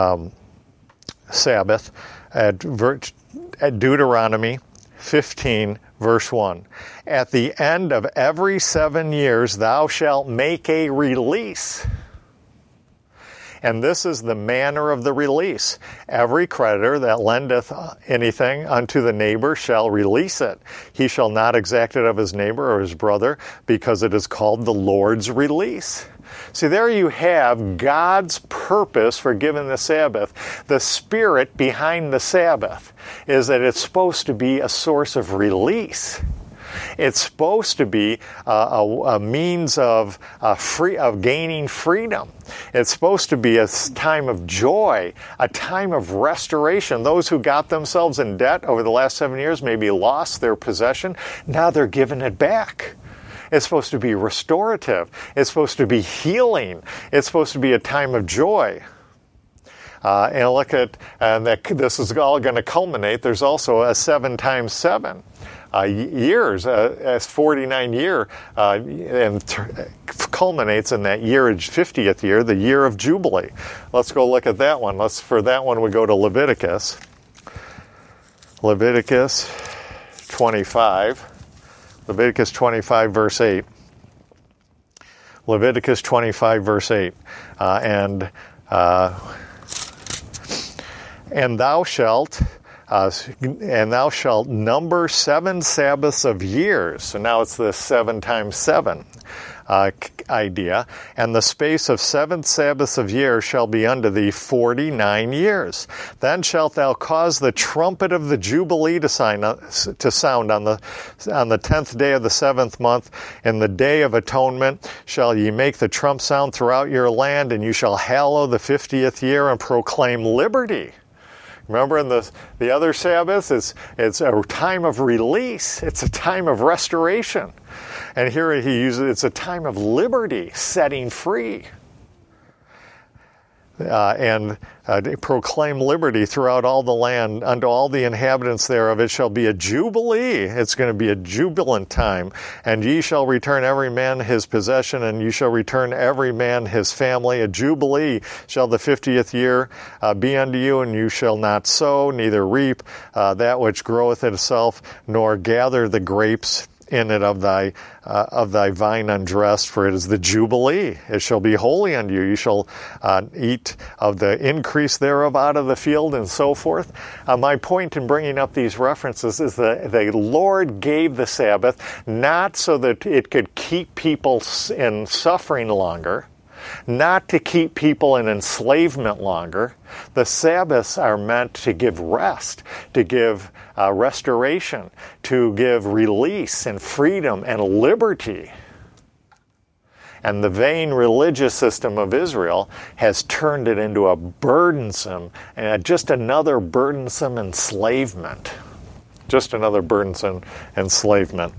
Sabbath at Deuteronomy 15, verse 1. At the end of every 7 years thou shalt make a release. And this is the manner of the release. Every creditor that lendeth anything unto the neighbor shall release it. He shall not exact it of his neighbor or his brother, because it is called the Lord's release. See, there you have God's purpose for giving the Sabbath. The spirit behind the Sabbath is that it's supposed to be a source of release. It's supposed to be a means of gaining freedom. It's supposed to be a time of joy, a time of restoration. Those who got themselves in debt over the last 7 years maybe lost their possession. Now they're given it back. It's supposed to be restorative. It's supposed to be healing. It's supposed to be a time of joy. And look at that. This is all going to culminate. There's also a 7 times 7 years, as 49 year, and culminates in that year, 50th year, the year of Jubilee. Let's go look at that one. For that one, we go to Leviticus. Leviticus 25. Leviticus 25, verse 8. Leviticus 25, verse 8. And thou shalt number 7 Sabbaths of years. So now it's the 7 times 7 idea. And the space of 7 Sabbaths of years shall be unto thee 49 years. Then shalt thou cause the trumpet of the Jubilee to sound on the 10th day of the 7th month. In the day of atonement shall ye make the trump sound throughout your land, and you shall hallow the 50th year and proclaim liberty. Remember in the other Sabbaths, it's a time of release. It's a time of restoration. And here he uses it's a time of liberty, setting free. And proclaim liberty throughout all the land unto all the inhabitants thereof. It shall be a jubilee. It's going to be a jubilant time. And ye shall return every man his possession, and you shall return every man his family. A jubilee shall the 50th year be unto you, and you shall not sow, neither reap that which groweth itself, nor gather the grapes in it of thy vine undressed, for it is the Jubilee. It shall be holy unto you. You shall eat of the increase thereof out of the field, and so forth. My point in bringing up these references is that the Lord gave the Sabbath not so that it could keep people in suffering longer, not to keep people in enslavement longer. The Sabbaths are meant to give rest, to give restoration, to give release and freedom and liberty. And the vain religious system of Israel has turned it into a burdensome, just another burdensome enslavement. Just another burdensome enslavement.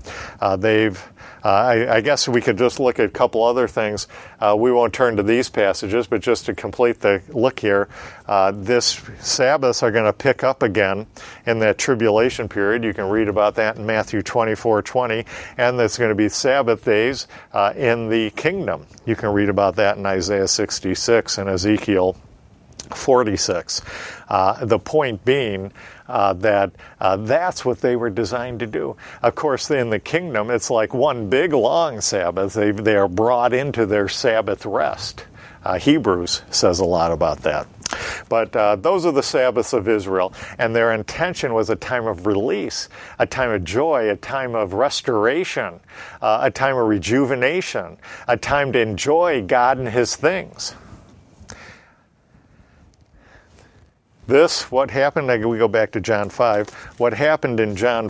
I guess we could just look at a couple other things. We won't turn to these passages, but just to complete the look here, this Sabbaths are going to pick up again in that tribulation period. You can read about that in Matthew 24:20, and there's going to be Sabbath days in the kingdom. You can read about that in Isaiah 66 and Ezekiel 46. The point being that that's what they were designed to do. Of course, in the kingdom, it's like one big long Sabbath. They are brought into their Sabbath rest. Hebrews says a lot about that. But those are the Sabbaths of Israel, and their intention was a time of release, a time of joy, a time of restoration, a time of rejuvenation, a time to enjoy God and His things. What happened, we go back to John 5, what's happening in John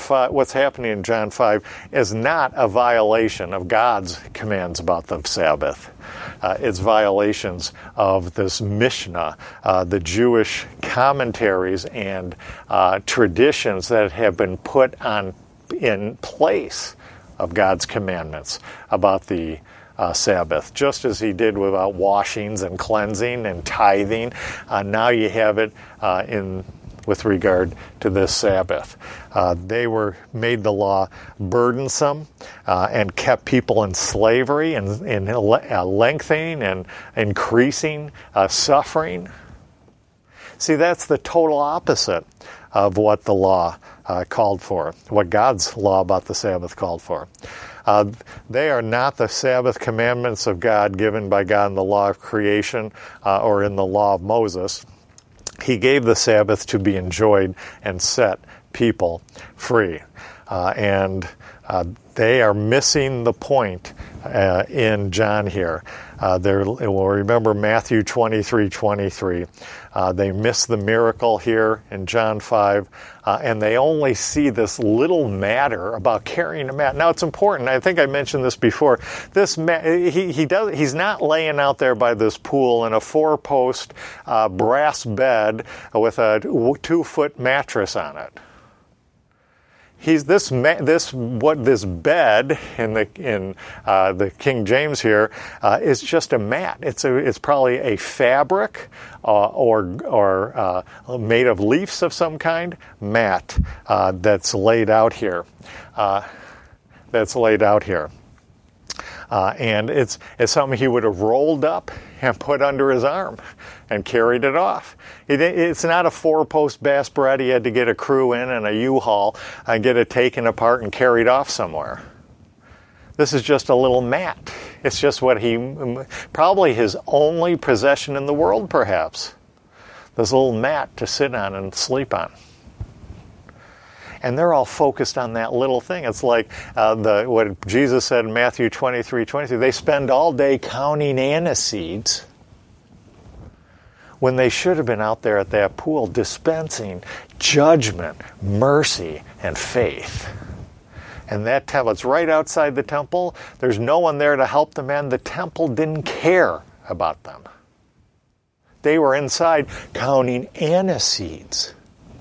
5 is not a violation of God's commands about the Sabbath. It's violations of this Mishnah, the Jewish commentaries and traditions that have been put in place of God's commandments about the Sabbath, just as He did without washings and cleansing and tithing. Now you have it with regard to this Sabbath. They made the law burdensome and kept people in slavery and lengthening and increasing suffering. See, that's the total opposite of what the law called for, what God's law about the Sabbath called for. They are not the Sabbath commandments of God given by God in the law of creation or in the law of Moses. He gave the Sabbath to be enjoyed and set people free. And they are missing the point in John here. We'll remember Matthew 23:23. They miss the miracle here in John 5, and they only see this little matter about carrying a mat. Now, it's important. I think I mentioned this before. This he's not laying out there by this pool in a 4-post brass bed with a 2-foot mattress on it. This bed in the King James here is just a mat. It's probably a fabric or made of leaves of some kind mat that's laid out here. And it's something he would have rolled up and put under his arm and carried it off. It's not a 4-post bass bed he had to get a crew in and a U-Haul and get it taken apart and carried off somewhere. This is just a little mat. It's just probably his only possession in the world, perhaps. This little mat to sit on and sleep on. And they're all focused on that little thing. It's like what Jesus said in Matthew 23:23. They spend all day counting aniseeds when they should have been out there at that pool dispensing judgment, mercy, and faith. And that temple, it's right outside the temple. There's no one there to help them, and the temple didn't care about them. They were inside counting aniseeds.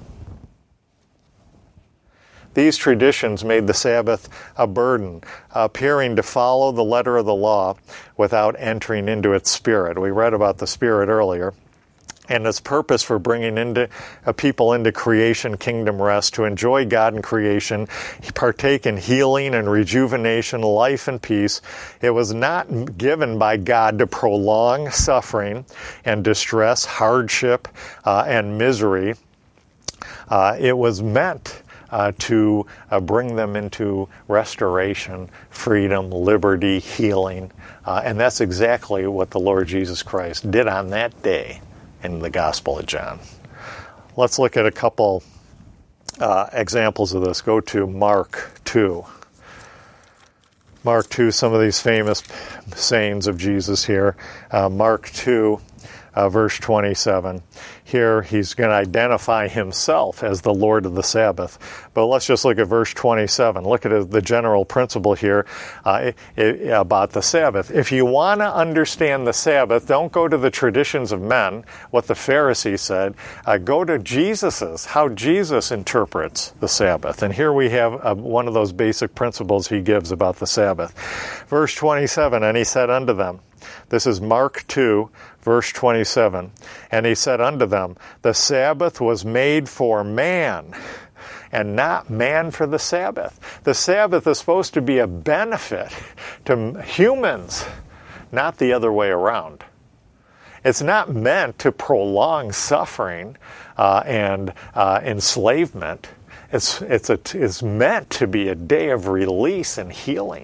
These traditions made the Sabbath a burden, appearing to follow the letter of the law without entering into its spirit. We read about the spirit earlier. And its purpose for bringing people into creation kingdom rest, to enjoy God in creation, partake in healing and rejuvenation, life and peace. It was not given by God to prolong suffering and distress, hardship, and misery. It was meant to bring them into restoration, freedom, liberty, healing. And that's exactly what the Lord Jesus Christ did on that day in the Gospel of John. Let's look at a couple examples of this. Go to Mark 2. Mark 2, some of these famous sayings of Jesus here. Mark 2, verse 27. Here he's going to identify himself as the Lord of the Sabbath. But let's just look at verse 27. Look at the general principle here about the Sabbath. If you want to understand the Sabbath, don't go to the traditions of men, what the Pharisees said. Go to Jesus's, how Jesus interprets the Sabbath. And here we have one of those basic principles he gives about the Sabbath. Verse 27, and he said unto them, this is Mark 2, verse 27. And he said unto them, the Sabbath was made for man, and not man for the Sabbath. The Sabbath is supposed to be a benefit to humans, not the other way around. It's not meant to prolong suffering and enslavement. It's meant to be a day of release and healing.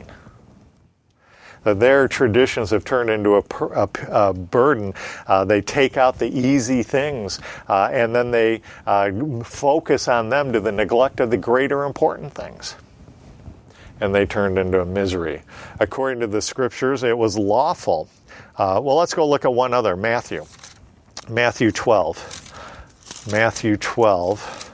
Their traditions have turned into a burden. They take out the easy things, and then they focus on them to the neglect of the greater important things. And they turned into a misery. According to the Scriptures, it was lawful. Well, let's go look at one other, Matthew. Matthew 12. Matthew 12,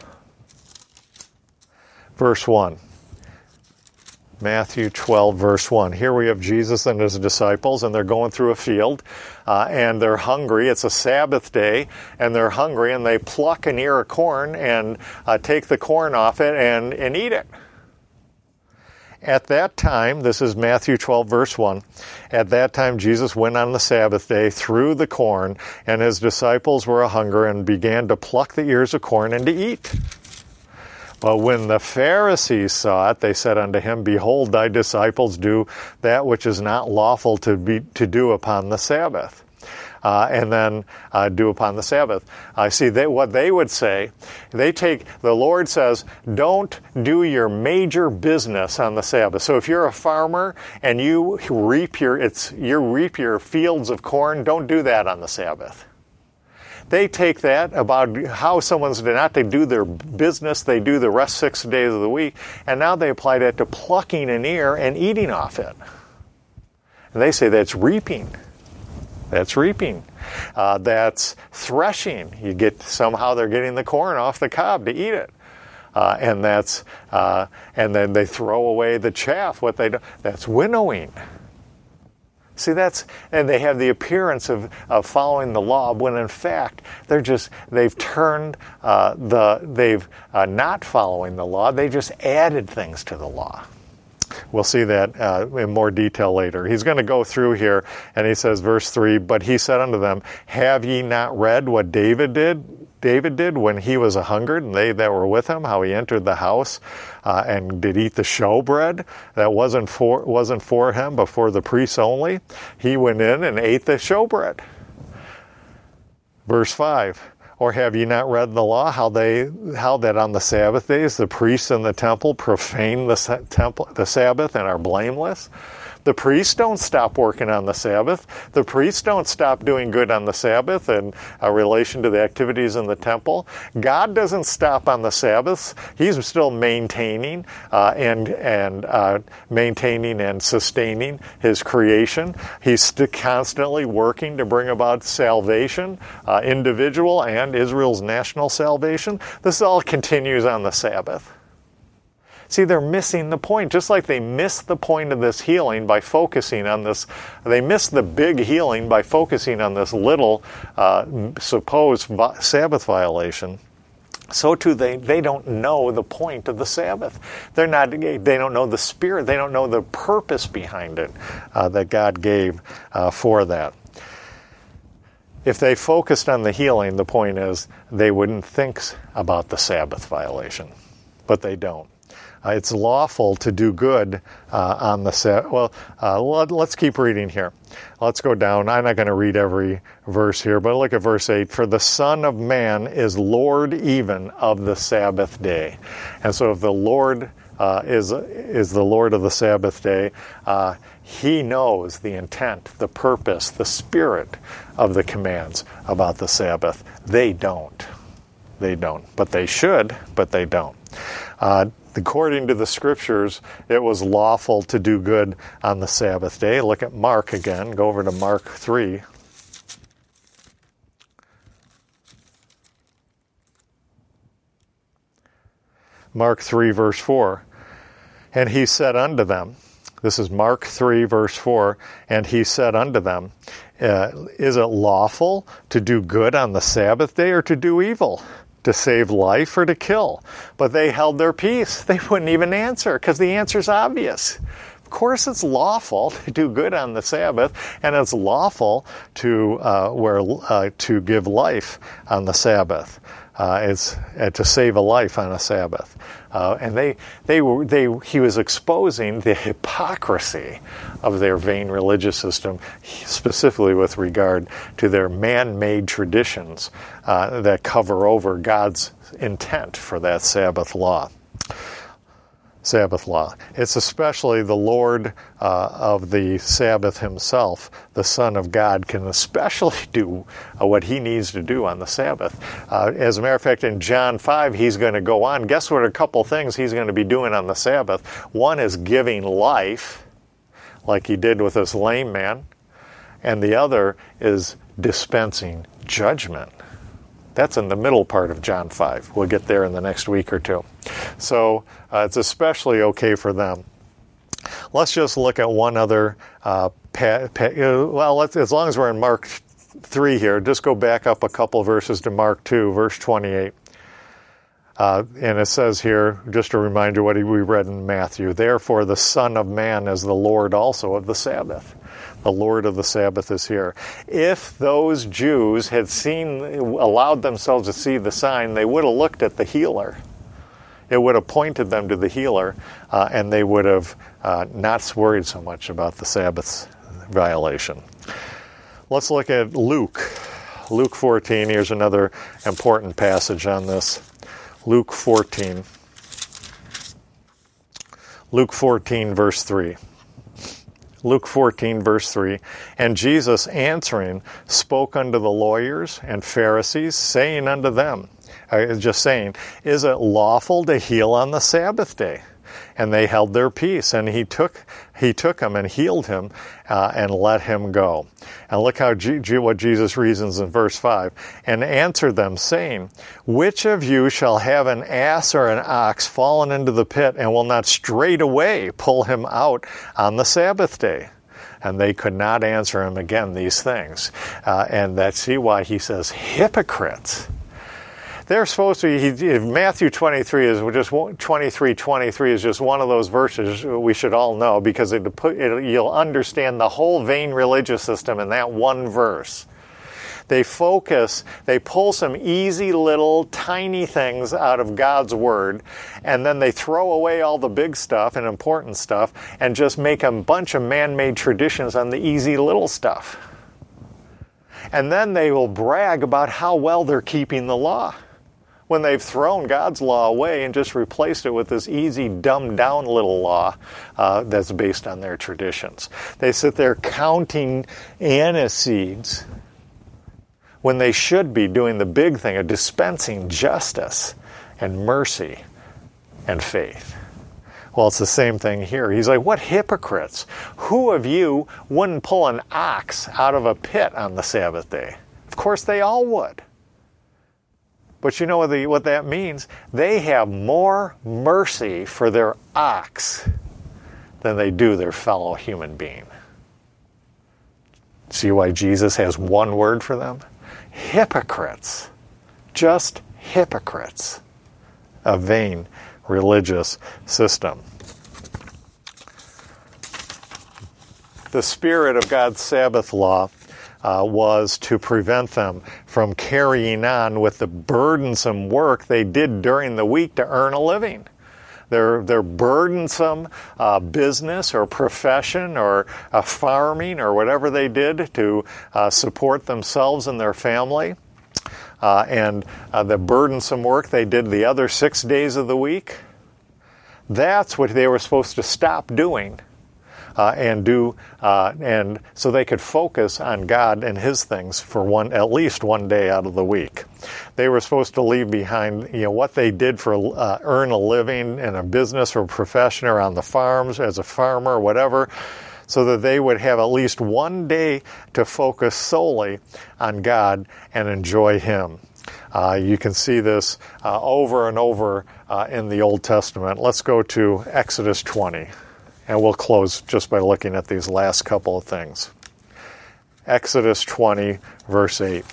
verse 1. Matthew 12, verse 1. Here we have Jesus and his disciples, and they're going through a field, and they're hungry. It's a Sabbath day, and they're hungry, and they pluck an ear of corn and take the corn off it and eat it. At that time, this is Matthew 12, verse 1, at that time Jesus went on the Sabbath day through the corn, and his disciples were a hunger and began to pluck the ears of corn and to eat. But when the Pharisees saw it, they said unto him, behold, thy disciples do that which is not lawful to do upon the Sabbath. And then do upon the Sabbath. See, what they would say, the Lord says, don't do your major business on the Sabbath. So if you're a farmer and you reap your fields of corn, don't do that on the Sabbath. They take that about how someone's not to do their business, they do the rest 6 days of the week, and now they apply that to plucking an ear and eating off it. And they say that's reaping. That's reaping. That's threshing. Somehow they're getting the corn off the cob to eat it. And then they throw away the chaff. That's winnowing. See, and they have the appearance of following the law, when in fact they've turned not following the law. They just added things to the law. We'll see that in more detail later. He's going to go through here, and he says, verse 3, but he said unto them, have ye not read what David did when he was a hungered, and they that were with him, how he entered the house and did eat the showbread? That wasn't for him, but for the priests only. He went in and ate the showbread. Verse 5, or have ye not read the law, how that on the Sabbath days the priests in the temple profane the Sabbath and are blameless? The priests don't stop working on the Sabbath. The priests don't stop doing good on the Sabbath in relation to the activities in the temple. God doesn't stop on the Sabbaths. He's still maintaining maintaining and sustaining his creation. He's constantly working to bring about salvation, individual and Israel's national salvation. This all continues on the Sabbath. See, they're missing the point. Just like they missed the point of this healing by focusing on this, they missed the big healing by focusing on this little supposed Sabbath violation. So too, they don't know the point of the Sabbath. They don't know the spirit. They don't know the purpose behind it that God gave for that. If they focused on the healing, the point is they wouldn't think about the Sabbath violation, but they don't. It's lawful to do good on the Sabbath. Well, let's keep reading here. Let's go down. I'm not going to read every verse here, but look at verse 8. For the Son of Man is Lord even of the Sabbath day. And so if the Lord is the Lord of the Sabbath day, he knows the intent, the purpose, the spirit of the commands about the Sabbath. They don't. They don't. But they should, but they don't. According to the scriptures, it was lawful to do good on the Sabbath day. Look at Mark again. Go over to Mark 3. Mark 3, verse 4. And he said unto them, this is Mark 3, verse 4, and he said unto them, is it lawful to do good on the Sabbath day or to do evil? To save life or to kill? But they held their peace. They wouldn't even answer because the answer's obvious. Of course it's lawful to do good on the Sabbath, and it's lawful to give life on the Sabbath. It's to save a life on a Sabbath. And he was exposing the hypocrisy of their vain religious system, specifically with regard to their man-made traditions that cover over God's intent for that Sabbath law. It's especially the Lord of the Sabbath himself, the Son of God, can especially do what he needs to do on the Sabbath. As a matter of fact, in John 5, he's going to go on. Guess what a couple things he's going to be doing on the Sabbath? One is giving life, like he did with this lame man, and the other is dispensing judgment. That's in the middle part of John 5. We'll get there in the next week or two. So it's especially okay for them. Let's just look at one other, as long as we're in Mark 3 here, just go back up a couple verses to Mark 2, verse 28. And it says here, just a reminder what we read in Matthew, therefore the Son of Man is the Lord also of the Sabbath. The Lord of the Sabbath is here. If those Jews had allowed themselves to see the sign, they would have looked at the healer. It would have pointed them to the healer, and they would have not worried so much about the Sabbath violation. Let's look at Luke. Luke 14, here's another important passage on this. Luke 14. Luke 14, verse 3. Luke 14, verse 3, and Jesus answering spoke unto the lawyers and Pharisees, saying unto them, is it lawful to heal on the Sabbath day? And they held their peace, and he took him and healed him and let him go. And look how what Jesus reasons in verse 5. And answered them, saying, which of you shall have an ass or an ox fallen into the pit, and will not straightway pull him out on the Sabbath day? And they could not answer him again these things. And see why he says hypocrites. They're supposed to, Matthew 23 is just 23 is just one of those verses we should all know, because you'll understand the whole vain religious system in that one verse. They pull some easy little tiny things out of God's word, and then they throw away all the big stuff and important stuff and just make a bunch of man-made traditions on the easy little stuff. And then they will brag about how well they're keeping the law, when they've thrown God's law away and just replaced it with this easy, dumbed-down little law that's based on their traditions. They sit there counting aniseeds when they should be doing the big thing of dispensing justice and mercy and faith. Well, it's the same thing here. He's like, what hypocrites? Who of you wouldn't pull an ox out of a pit on the Sabbath day? Of course they all would. But you know what that means? They have more mercy for their ox than they do their fellow human being. See why Jesus has one word for them? Hypocrites. Just hypocrites. A vain religious system. The spirit of God's Sabbath law was to prevent them from carrying on with the burdensome work they did during the week to earn a living. Their burdensome business or profession or farming or whatever they did to support themselves and their family, and the burdensome work they did the other 6 days of the week, that's what they were supposed to stop doing and so they could focus on God and His things for at least one day out of the week. They were supposed to leave behind, what they did for earn a living in a business or profession or on the farms as a farmer or whatever, so that they would have at least one day to focus solely on God and enjoy Him. You can see this over and over in the Old Testament. Let's go to Exodus 20, and we'll close just by looking at these last couple of things. Exodus 20, verse 8.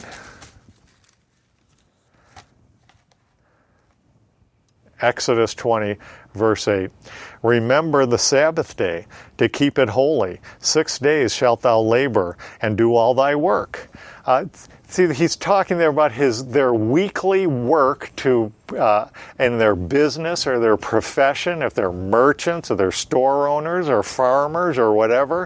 Exodus 20, verse 8. Remember the Sabbath day to keep it holy. 6 days shalt thou labor and do all thy work. See, he's talking there about their weekly work in their business or their profession, if they're merchants or they're store owners or farmers or whatever.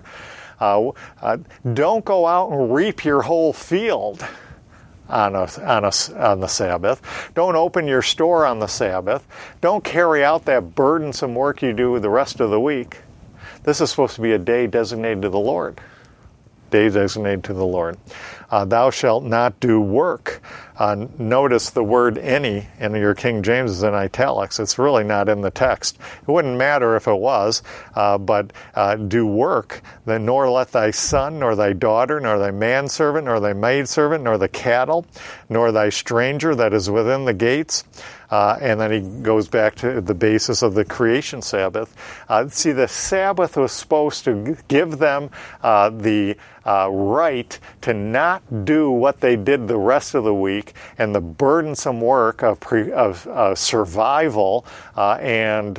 Don't go out and reap your whole field on the Sabbath. Don't open your store on the Sabbath. Don't carry out that burdensome work you do the rest of the week. This is supposed to be a day designated to the Lord. Day designated to the Lord. Thou shalt not do work. Notice the word any in your King James is in italics. It's really not in the text. It wouldn't matter if it was, but do work, then nor let thy son, nor thy daughter, nor thy manservant, nor thy maidservant, nor the cattle, nor thy stranger that is within the gates. And then he goes back to the basis of the creation Sabbath. See, the Sabbath was supposed to give them the right to not do what they did the rest of the week and the burdensome work of survival and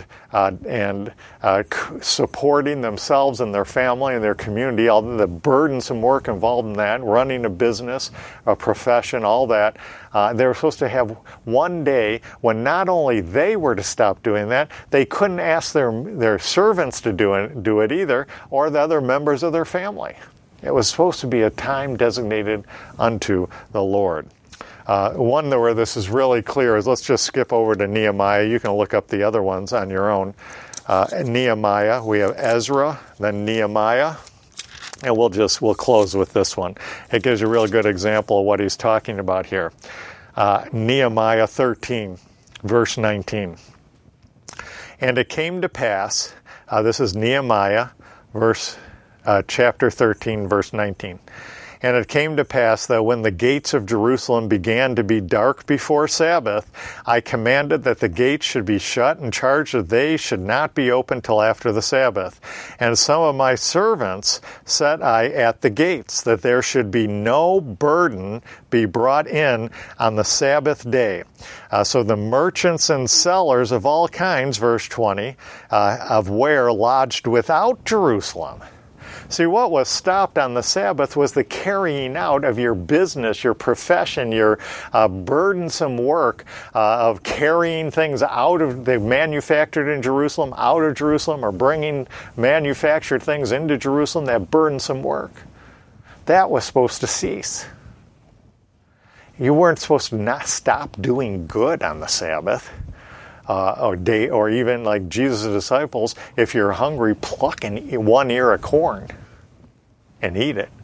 supporting themselves and their family and their community, all the burdensome work involved in that, running a business, a profession, all that. They were supposed to have one day when not only they were to stop doing that, they couldn't ask their servants to do it either, or the other members of their family. It was supposed to be a time designated unto the Lord. One where this is really clear is, let's just skip over to Nehemiah. You can look up the other ones on your own. Nehemiah, we have Ezra, then Nehemiah, and we'll close with this one. It gives you a real good example of what he's talking about here. Nehemiah 13, verse 19. And it came to pass, this is Nehemiah, chapter 13, verse 19. And it came to pass that when the gates of Jerusalem began to be dark before Sabbath, I commanded that the gates should be shut and charged that they should not be opened till after the Sabbath. And some of my servants set I at the gates, that there should be no burden be brought in on the Sabbath day. So the merchants and sellers of all kinds, verse 20, of ware lodged without Jerusalem. See, what was stopped on the Sabbath was the carrying out of your business, your profession, your burdensome work of carrying things they manufactured in Jerusalem, out of Jerusalem, or bringing manufactured things into Jerusalem, that burdensome work. That was supposed to cease. You weren't supposed to not stop doing good on the Sabbath. Or even like Jesus' disciples, if you're hungry, pluck one ear of corn and eat it.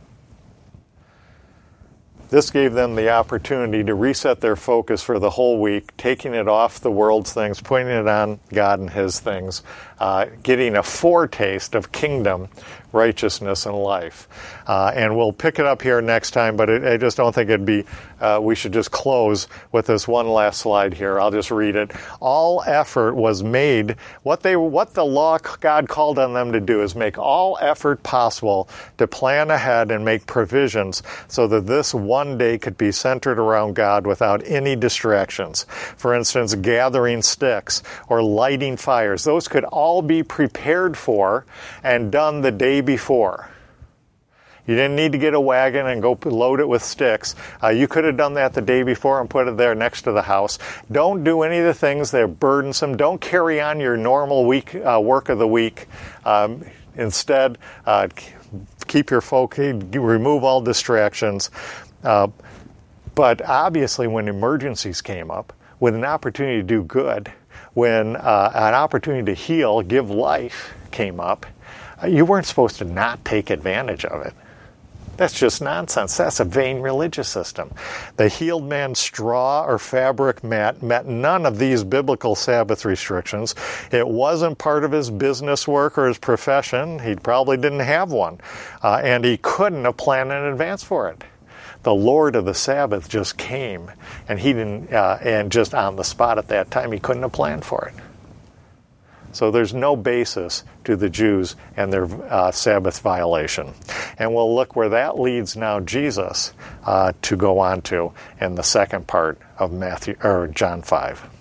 This gave them the opportunity to reset their focus for the whole week, taking it off the world's things, putting it on God and His things, getting a foretaste of kingdom, righteousness, and life. And we'll pick it up here next time, but I just don't think it'd be, we should just close with this one last slide here. I'll just read it. All effort was made, what the law God called on them to do is make all effort possible to plan ahead and make provisions so that this one day could be centered around God without any distractions. For instance, gathering sticks or lighting fires. Those could all be prepared for and done the day before. You didn't need to get a wagon and go load it with sticks. You could have done that the day before and put it there next to the house. Don't do any of the things that are burdensome. Don't carry on your normal work of the week. Instead, keep your focus, remove all distractions. But obviously, when emergencies came up, with an opportunity to do good, when an opportunity to heal, give life came up, You weren't supposed to not take advantage of it. That's just nonsense. That's a vain religious system. The healed man's straw or fabric mat met none of these biblical Sabbath restrictions. It wasn't part of his business work or his profession. He probably didn't have one. And he couldn't have planned in advance for it. The Lord of the Sabbath just came, and he didn't, and just on the spot at that time, he couldn't have planned for it. So there's no basis to the Jews and their Sabbath violation. And we'll look where that leads now Jesus to go on to in the second part of John 5.